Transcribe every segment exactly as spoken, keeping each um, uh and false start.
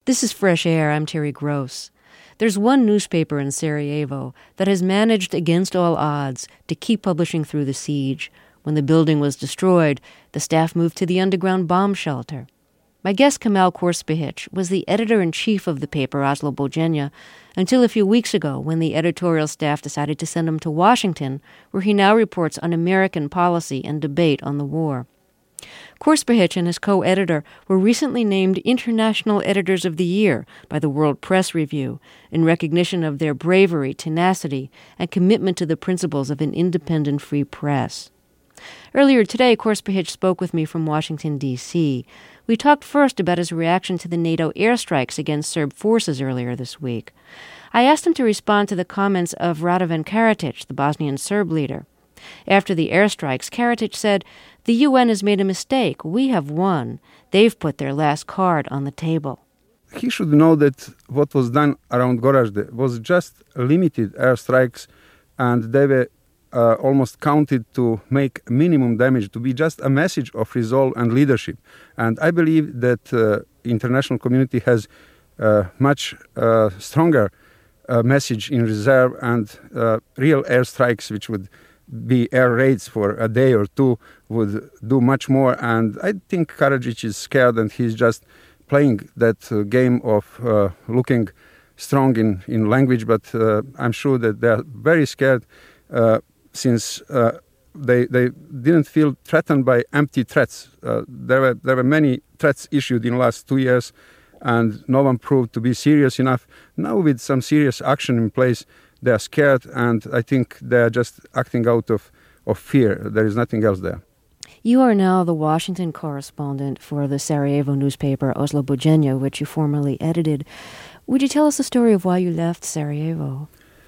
This is Fresh Air. I'm Terry Gross. There's one newspaper in Sarajevo that has managed against all odds to keep publishing through the siege. When the building was destroyed, the staff moved to the underground bomb shelter. My guest, Kemal Korspihic, was the editor-in-chief of the paper, Oslobođenje, until a few weeks ago when the editorial staff decided to send him to Washington, where he now reports on American policy and debate on the war. Korspihic and his co-editor were recently named International Editors of the Year by the World Press Review in recognition of their bravery, tenacity, and commitment to the principles of an independent free press. Earlier today, Korspihic spoke with me from Washington, D C We talked first about his reaction to the NATO airstrikes against Serb forces earlier this week. I asked him to respond to the comments of Radovan Karadzic, the Bosnian Serb leader. After the airstrikes, Karadzic said, "The U N has made a mistake. We have won. They've put their last card on the table." He should know that what was done around Gorazde was just limited airstrikes, and they were uh, almost counted to make minimum damage, to be just a message of resolve and leadership. And I believe that uh, international community has uh, much uh, stronger uh, message in reserve, and uh, real airstrikes, which would be air raids for a day or two, would do much more. And I think Karadzic is scared, and he's just playing that uh, game of uh, looking strong in, in language, but uh, I'm sure that they're very scared uh, since uh, they they didn't feel threatened by empty threats. Uh, there were there were many threats issued in the last two years, and no one proved to be serious enough. Now, with some serious action in place, they are scared, and I think they are just acting out of, of fear. There is nothing else there. You are now the Washington correspondent for the Sarajevo newspaper Oslobođenje, which you formerly edited. Would you tell us the story of why you left Sarajevo?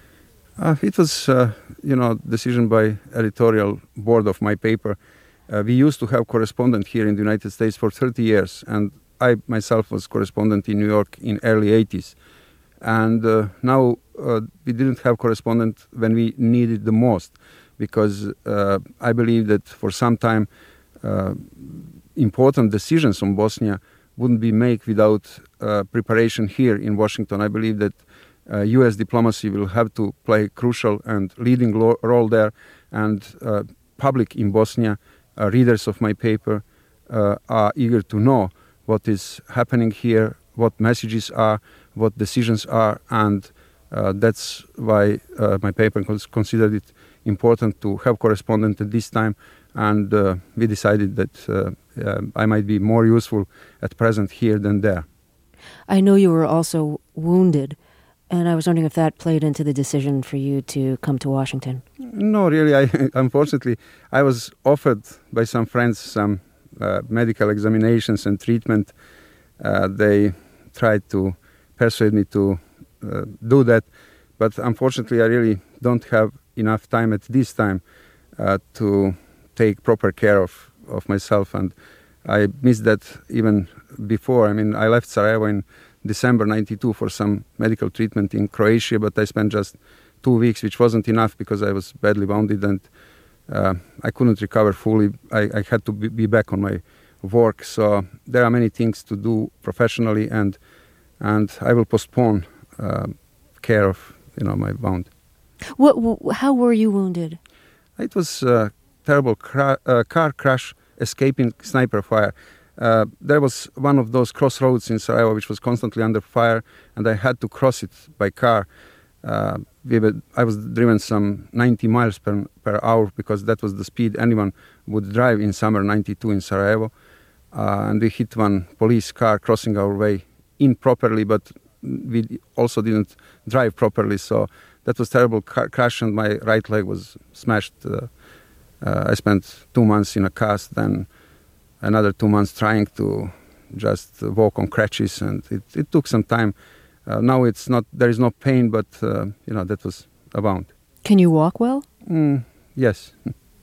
Uh, it was, uh, you know, decision by editorial board of my paper. Uh, we used to have correspondent here in the United States for thirty years, and I myself was correspondent in New York in early eighties. And uh, now uh, we didn't have correspondent when we needed the most, because uh, I believe that for some time uh, important decisions on Bosnia wouldn't be made without uh, preparation here in Washington. I believe that uh, U S diplomacy will have to play crucial and leading lo- role there, and uh, public in Bosnia, uh, readers of my paper, uh, are eager to know what is happening here, what messages are, what decisions are, and uh, that's why uh, my paper cons- considered it important to have correspondent at this time, and uh, we decided that uh, uh, I might be more useful at present here than there. I know you were also wounded, and I was wondering if that played into the decision for you to come to Washington. No, really. I, unfortunately, I was offered by some friends some uh, medical examinations and treatment. Uh, they tried to persuade me to uh, do that, but unfortunately I really don't have enough time at this time uh, to take proper care of, of myself, and I missed that even before. I mean, I left Sarajevo in December ninety-two for some medical treatment in Croatia, but I spent just two weeks, which wasn't enough because I was badly wounded, and uh, I couldn't recover fully. I, I had to be, be back on my work, so there are many things to do professionally, and and I will postpone uh, care of you know my wound. What? How were you wounded? It was a terrible cra- uh, car crash, escaping sniper fire. Uh, there was one of those crossroads in Sarajevo which was constantly under fire, and I had to cross it by car. Uh, we were, I was driven some ninety miles per, per hour because that was the speed anyone would drive in summer ninety-two in Sarajevo. Uh, and we hit one police car crossing our way improperly, but we also didn't drive properly. So that was terrible car crash, and my right leg was smashed. Uh, uh, I spent two months in a cast, then another two months trying to just walk on crutches, and it, it took some time. Uh, now it's not, there is no pain, but uh, you know, that was a wound. Can you walk well? Mm, yes.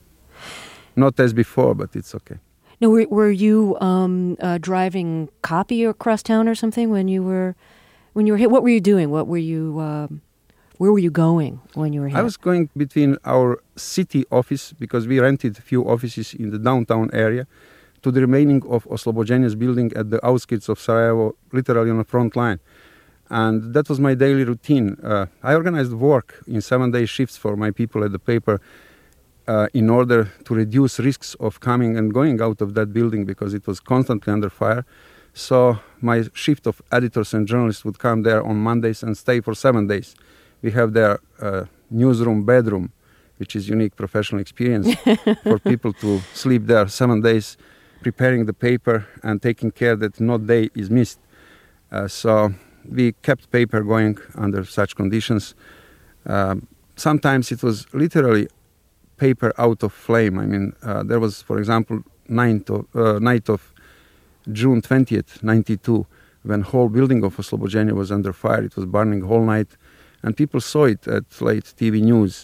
Not as before, but it's okay. No, were, were you um, uh, driving copy across town or something when you were when you were hit? What were you doing? What were you? Um, where were you going when you were hit? I was going between our city office, because we rented a few offices in the downtown area. to the remaining of Oslobođenja's building at the outskirts of Sarajevo, literally on the front line. And that was my daily routine. Uh, I organized work in seven-day shifts for my people at the paper uh, in order to reduce risks of coming and going out of that building because it was constantly under fire. So my shift of editors and journalists would come there on Mondays and stay for seven days. We have their uh, newsroom, bedroom, which is unique professional experience for people to sleep there seven days, preparing the paper and taking care that no day is missed. Uh, so we kept paper going under such conditions. Uh, sometimes it was literally paper out of flame. I mean, uh, there was, for example, ninth of, uh, night of June twentieth, ninety-two, when whole building of Oslobođenja was under fire. It was burning whole night, and people saw it at late T V news.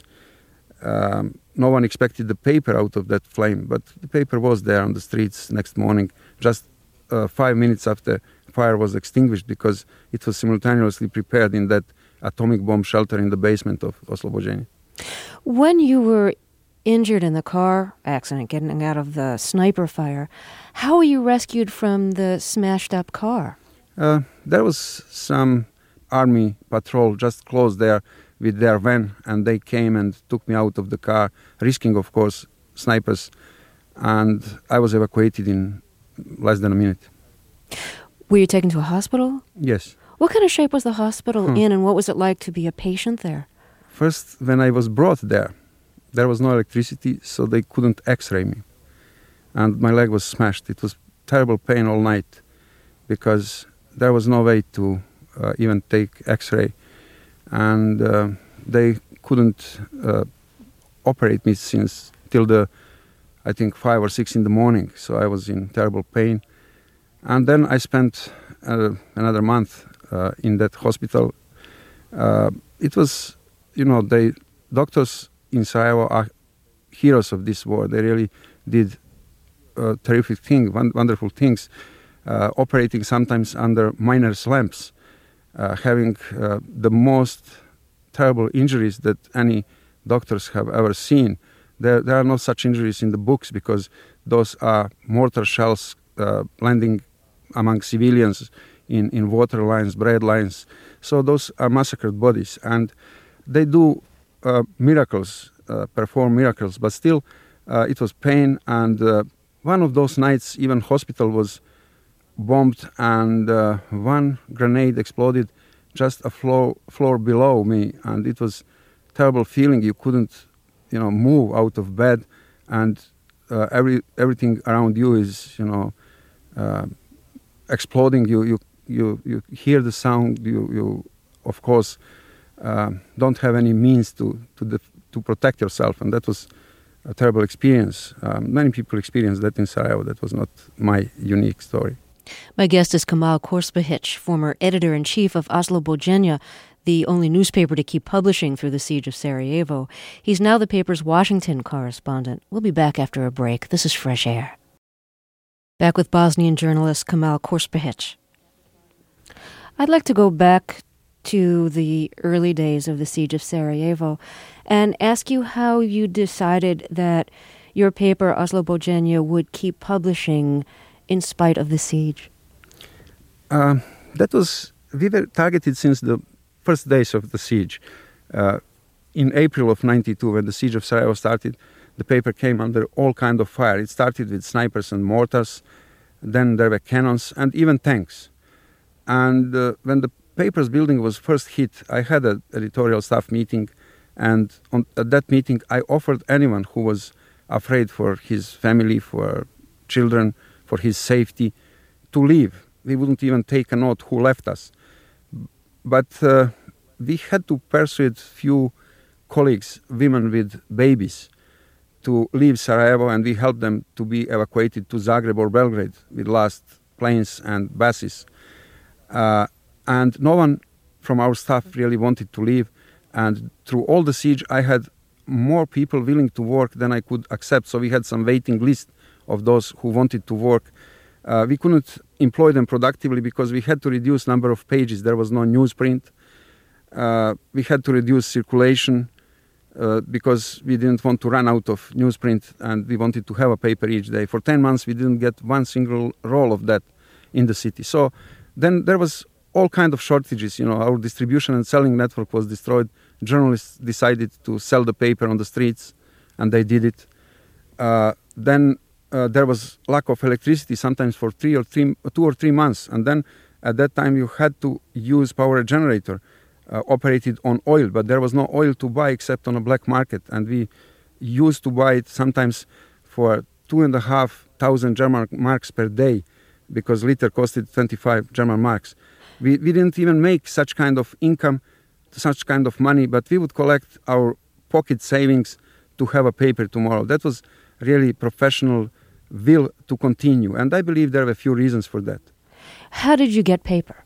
Um, no one expected the paper out of that flame, but the paper was there on the streets next morning, just uh, five minutes after fire was extinguished, because it was simultaneously prepared in that atomic bomb shelter in the basement of Oslobođenja. When you were injured in the car accident, getting out of the sniper fire, how were you rescued from the smashed-up car? Uh, there was some army patrol just close there with their van, and they came and took me out of the car, risking, of course, snipers, and I was evacuated in less than a minute. Were you taken to a hospital? Yes. What kind of shape was the hospital hmm. in, and what was it like to be a patient there? First, when I was brought there, there was no electricity, so they couldn't x-ray me. And my leg was smashed. It was terrible pain all night because there was no way to uh, even take x-ray. And uh, they couldn't uh, operate me since till the, I think, five or six in the morning. So I was in terrible pain. And then I spent uh, another month uh, in that hospital. Uh, it was, you know, they doctors in Sarajevo are heroes of this war. They really did uh, terrific things, wonderful things, uh, operating sometimes under miners' lamps, uh, having uh, the most terrible injuries that any doctors have ever seen. There, there are no such injuries in the books because those are mortar shells uh, landing among civilians in, in water lines, bread lines. So those are massacred bodies, and they do uh, miracles, uh, perform miracles, but still uh, it was pain. And uh, one of those nights, even hospital was bombed, and uh, one grenade exploded just a floor, floor below me, and it was terrible feeling. You couldn't, you know, move out of bed, and uh, every everything around you is, you know, uh, exploding. You you you you hear the sound. You you of course uh, don't have any means to to the, to protect yourself, and that was a terrible experience. Um, many people experienced that in Sarajevo. That was not my unique story. My guest is Kemal Korsbahic, former editor-in-chief of Oslobođenja, the only newspaper to keep publishing through the siege of Sarajevo. He's now the paper's Washington correspondent. We'll be back after a break. This is Fresh Air. Back with Bosnian journalist Kemal Korsbahic. I'd like to go back to the early days of the siege of Sarajevo and ask you how you decided that your paper, Oslobođenja, would keep publishing in spite of the siege. Uh, that was, we were targeted since the first days of the siege. Uh, in April of ninety-two, when the siege of Sarajevo started, the paper came under all kind of fire. It started with snipers and mortars, then there were cannons and even tanks. And uh, when the paper's building was first hit, I had an editorial staff meeting, and on, at that meeting I offered anyone who was afraid for his family, for children, for his safety, to leave. We wouldn't even take a note who left us. But uh, we had to persuade few colleagues, women with babies, to leave Sarajevo, and we helped them to be evacuated to Zagreb or Belgrade with last planes and buses. Uh, and no one from our staff really wanted to leave. And through all the siege, I had more people willing to work than I could accept. So we had some waiting list of those who wanted to work. Uh, we couldn't employ them productively because we had to reduce number of pages. There was no newsprint. Uh, we had to reduce circulation. uh, because we didn't want to run out of newsprint and we wanted to have a paper each day. For ten months, we didn't get one single roll of that in the city. So then there was all kind of shortages. You know, our distribution and selling network was destroyed. Journalists decided to sell the paper on the streets, and they did it. Uh, then uh, there was lack of electricity, sometimes for three or three, two or three months. And then at that time, you had to use power generator uh, operated on oil, but there was no oil to buy except on a black market. And we used to buy it sometimes for two and a half thousand German marks per day, because liter costed twenty-five German marks. We, we didn't even make such kind of income, such kind of money, but we would collect our pocket savings to have a paper tomorrow. That was really professional will to continue. And I believe there are a few reasons for that. How did you get paper?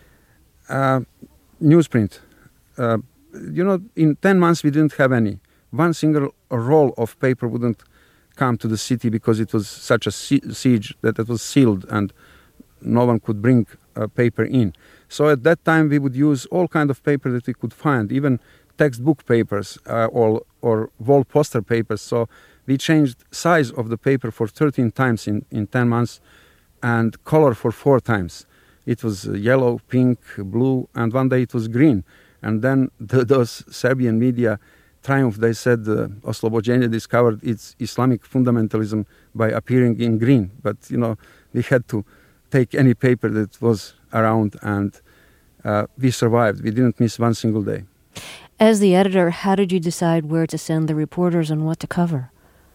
Uh, newsprint. Uh, you know, in ten months we didn't have any. One single roll of paper wouldn't come to the city because it was such a siege that it was sealed and no one could bring uh, paper in. So at that time we would use all kind of paper that we could find, even textbook papers uh, or, or wall poster papers. So we changed size of the paper for thirteen times in, in ten months and color for four times. It was uh, yellow, pink, blue, and one day it was green. And then the, those Serbian media triumph, they said uh, Oslobođenje discovered its Islamic fundamentalism by appearing in green. But, you know, we had to take any paper that was around, and uh, we survived. We didn't miss one single day. As the editor, how did you decide where to send the reporters and what to cover?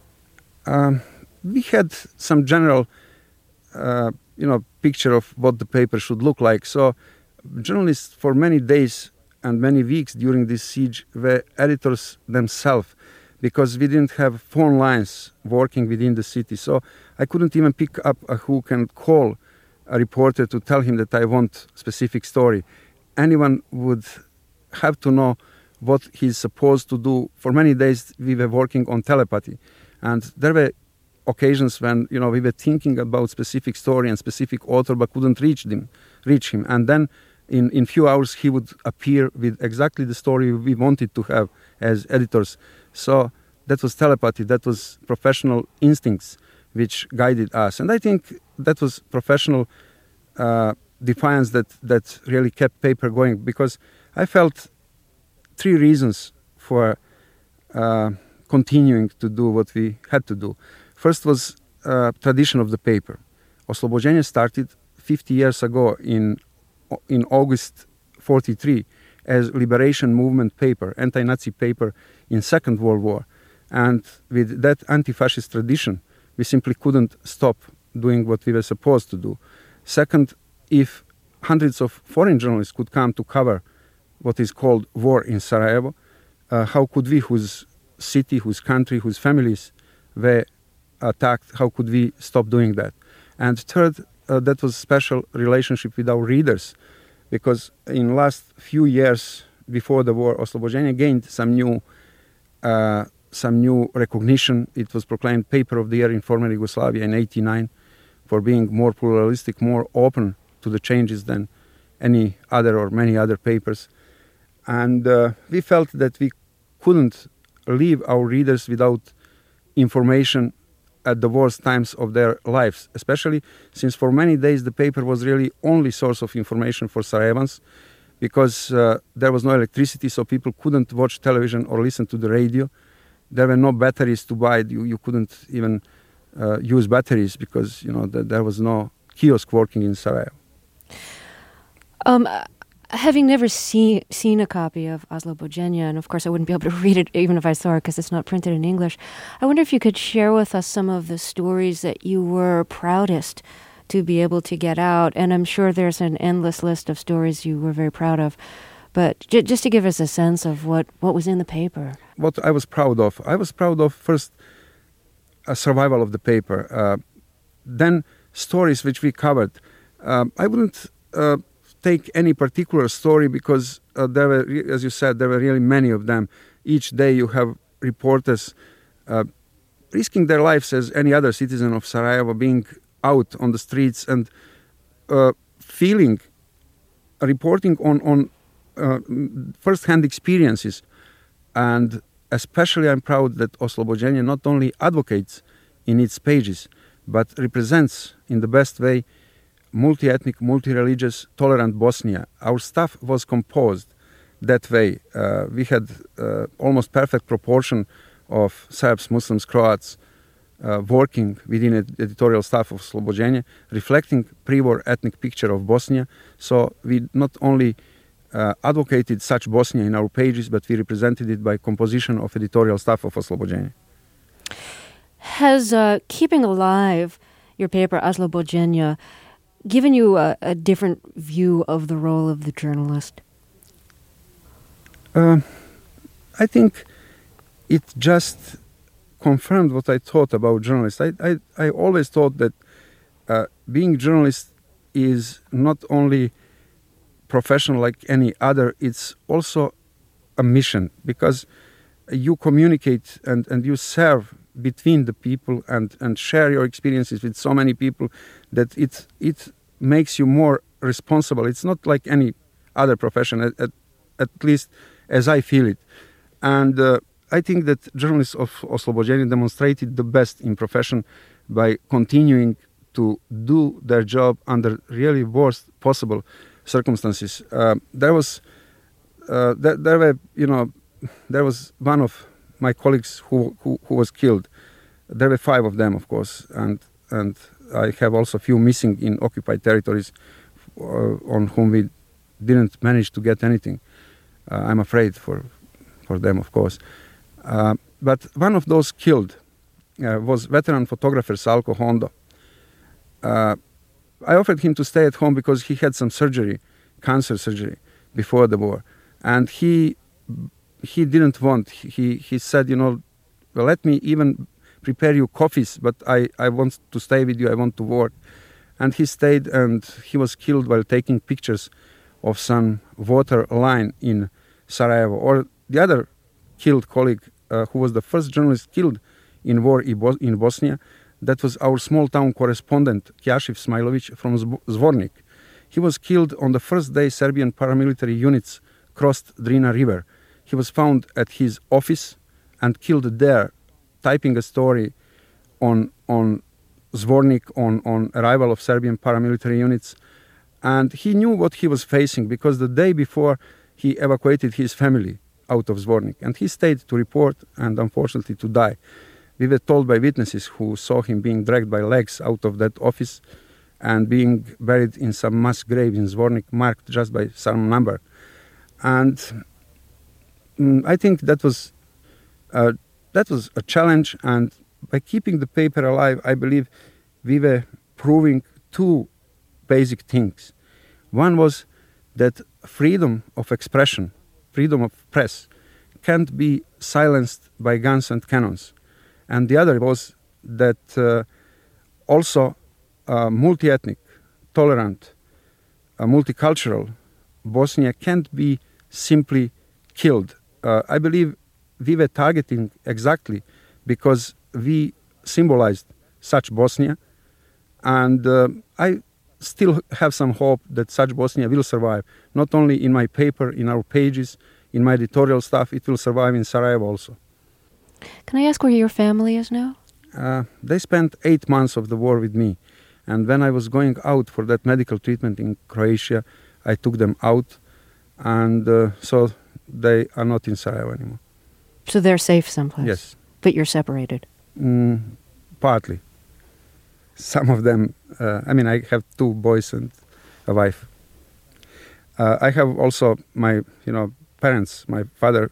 Um, we had some general, uh, you know, picture of what the paper should look like. So journalists for many days and many weeks during this siege were editors themselves, because we didn't have phone lines working within the city. So I couldn't even pick up a hook and call a reporter to tell him that I want a specific story. Anyone would have to know what he's supposed to do. For many days we were working on telepathy, and there were occasions when, you know, we were thinking about specific story and specific author but couldn't reach them, reach him. And then in in few hours he would appear with exactly the story we wanted to have as editors. So that was telepathy, that was professional instincts which guided us. And I think that was professional uh, defiance that, that really kept paper going, because I felt three reasons for uh, continuing to do what we had to do. First was uh, tradition of the paper. Oslobođenje started fifty years ago in in August forty-three as liberation movement paper, anti-Nazi paper in Second World War. And with that anti-fascist tradition, we simply couldn't stop doing what we were supposed to do. Second, if hundreds of foreign journalists could come to cover what is called war in Sarajevo, uh, how could we, whose city, whose country, whose families were attacked, how could we stop doing that? And third, uh, that was special relationship with our readers, because in last few years before the war, Oslobođenje gained some new uh, some new recognition. It was proclaimed Paper of the Year in former Yugoslavia in eighty-nine for being more pluralistic, more open to the changes than any other or many other papers. And uh, we felt that we couldn't leave our readers without information at the worst times of their lives, especially since for many days the paper was really only source of information for Sarajevans, because uh, there was no electricity, so people couldn't watch television or listen to the radio. There were no batteries to buy. You, you couldn't even uh, use batteries because, you know, th- there was no kiosk working in Sarajevo. Um, having never see, seen a copy of Oslobođenje, and of course I wouldn't be able to read it even if I saw it because it's not printed in English, I wonder if you could share with us some of the stories that you were proudest to be able to get out. And I'm sure there's an endless list of stories you were very proud of. But j- just to give us a sense of what, what was in the paper. What I was proud of, I was proud of first a survival of the paper, uh, then stories which we covered. Uh, I wouldn't uh, take any particular story because uh, there were, as you said, there were really many of them. Each day you have reporters uh, risking their lives as any other citizen of Sarajevo, being out on the streets and uh, feeling, reporting on, on uh, first-hand experiences. And especially I'm proud that Oslobođenje not only advocates in its pages, but represents in the best way multi-ethnic, multi-religious, tolerant Bosnia. Our staff was composed that way. Uh, we had uh, almost perfect proportion of Serbs, Muslims, Croats uh, working within the editorial staff of Oslobođenje, reflecting pre-war ethnic picture of Bosnia. So we not only uh, advocated such Bosnia in our pages, but we represented it by composition of editorial staff of Oslobođenje. Has uh, keeping alive your paper Oslobođenje given you a, a different view of the role of the journalist? Uh, I think it just confirmed what I thought about journalists. I, I, I always thought that uh, being journalist is not only profession like any other, it's also a mission, because you communicate and, and you serve between the people and, and share your experiences with so many people that it, it makes you more responsible. It's not like any other profession, at, at, at least as I feel it. And uh, I think that journalists of Oslobođenje demonstrated the best in profession by continuing to do their job under really worst possible circumstances. Uh, there was, uh, there, there were, you know, there was one of my colleagues who, who, who was killed. There were five of them, of course, and and I have also a few missing in occupied territories uh, on whom we didn't manage to get anything. Uh, I'm afraid for for them, of course. Uh, but one of those killed uh, was veteran photographer Salko Hondo. Uh, I offered him to stay at home because he had some surgery, cancer surgery, before the war, and he he didn't want. He he said, you know, well, let me even prepare you coffees, but I, I want to stay with you, I want to work. And he stayed, and he was killed while taking pictures of some water line in Sarajevo. Or the other killed colleague, uh, who was the first journalist killed in war in Bosnia, that was our small town correspondent, Kjašiv Smailović from Zvornik. He was killed on the first day Serbian paramilitary units crossed Drina River. He was found at his office and killed there, typing a story on on Zvornik, on, on arrival of Serbian paramilitary units. And he knew what he was facing, because the day before he evacuated his family out of Zvornik. And he stayed to report and unfortunately to die. We were told by witnesses who saw him being dragged by legs out of that office and being buried in some mass grave in Zvornik, marked just by some number. And mm, I think that was uh, that was a challenge, and by keeping the paper alive, I believe we were proving two basic things. One was that freedom of expression, freedom of press, can't be silenced by guns and cannons. And the other was that uh, also uh, multi-ethnic, tolerant, uh, multicultural Bosnia can't be simply killed. Uh, I believe we were targeting exactly because we symbolized such Bosnia, and uh, I still have some hope that such Bosnia will survive, not only in my paper, in our pages, in my editorial stuff, it will survive in Sarajevo also. Can I ask where your family is now? Uh, they spent eight months of the war with me, and when I was going out for that medical treatment in Croatia, I took them out, and uh, so they are not in Sarajevo anymore. So they're safe someplace? Yes. But you're separated? Mm, partly. Some of them, uh, I mean, I have two boys and a wife. Uh, I have also my, you know, parents, my father,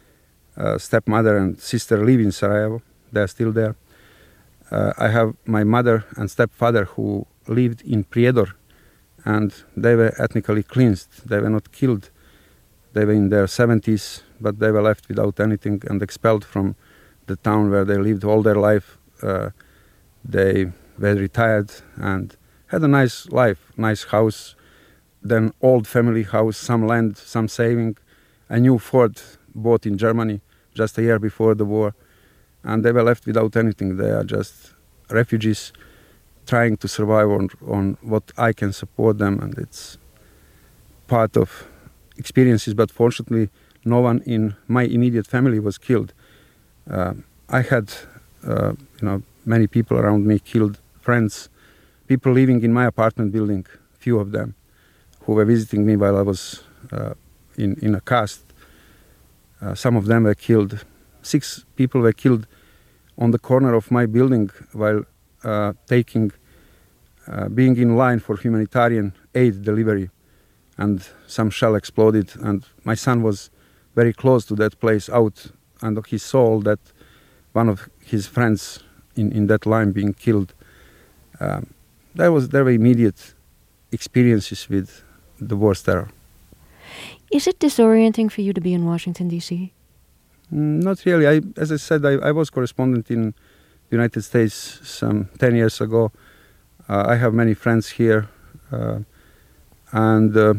uh, stepmother and sister live in Sarajevo. They are still there. Uh, I have my mother and stepfather who lived in Prijedor, and they were ethnically cleansed. They were not killed. They were in their seventies, but they were left without anything and expelled from the town where they lived all their life. Uh, they were retired and had a nice life, nice house, then old family house, some land, some saving, a new Ford bought in Germany just a year before the war. And they were left without anything. They are just refugees trying to survive on, on what I can support them, and it's part of experiences, but fortunately no one in my immediate family was killed. Uh, I had, uh, you know, many people around me killed, friends, people living in my apartment building, few of them, who were visiting me while I was uh, in, in a cast. Uh, some of them were killed. Six people were killed on the corner of my building while uh, taking, uh, being in line for humanitarian aid delivery. And some shell exploded, and my son was very close to that place out, and he saw that one of his friends in, in that line being killed. Um, that was there were immediate experiences with the war's terror. Is it disorienting for you to be in Washington, D C? Mm, not really. I, as I said, I, I was correspondent in the United States some ten years ago. Uh, I have many friends here. Uh, And uh,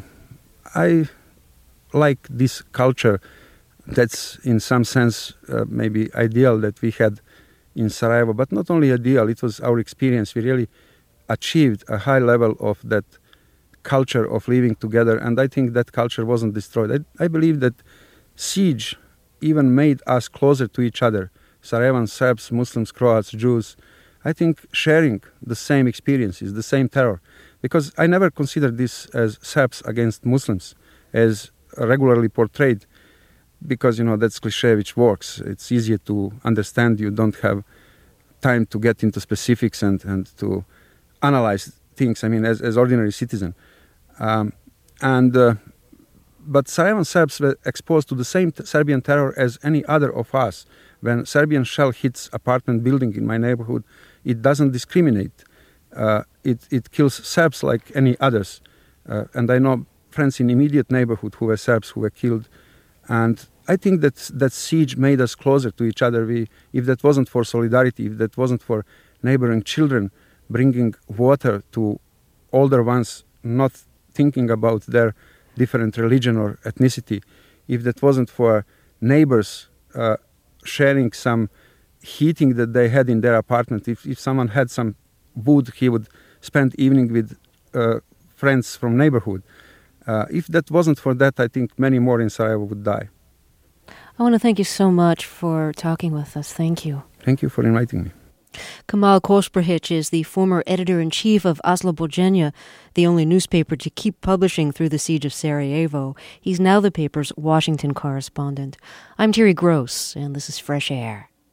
I like this culture that's in some sense uh, maybe ideal that we had in Sarajevo, but not only ideal, it was our experience. We really achieved a high level of that culture of living together, and I think that culture wasn't destroyed. I, I believe that siege even made us closer to each other, Sarajevan Serbs, Muslims, Croats, Jews. I think sharing the same experiences, the same terror, because I never considered this as Serbs against Muslims, as regularly portrayed, because, you know, that's cliché which works. It's easier to understand. You don't have time to get into specifics and, and to analyze things, I mean, as, as ordinary citizen. Um, and uh, but Sarajevan Serbs were exposed to the same t- Serbian terror as any other of us. When Serbian shell hits apartment building in my neighborhood, it doesn't discriminate. Uh, it, it kills Serbs like any others. Uh, and I know friends in immediate neighborhood who were Serbs who were killed. And I think that that siege made us closer to each other. We, if that wasn't for solidarity, if that wasn't for neighboring children bringing water to older ones, not thinking about their different religion or ethnicity, if that wasn't for neighbors uh, sharing some heating that they had in their apartment, if, if someone had some wood, he would spend evening with uh, friends from neighborhood. Uh, if that wasn't for that, I think many more in Sarajevo would die. I want to thank you so much for talking with us. Thank you. Thank you for inviting me. Kemal Kospric is the former editor-in-chief of Oslobođenje, the only newspaper to keep publishing through the siege of Sarajevo. He's now the paper's Washington correspondent. I'm Terry Gross, and this is Fresh Air.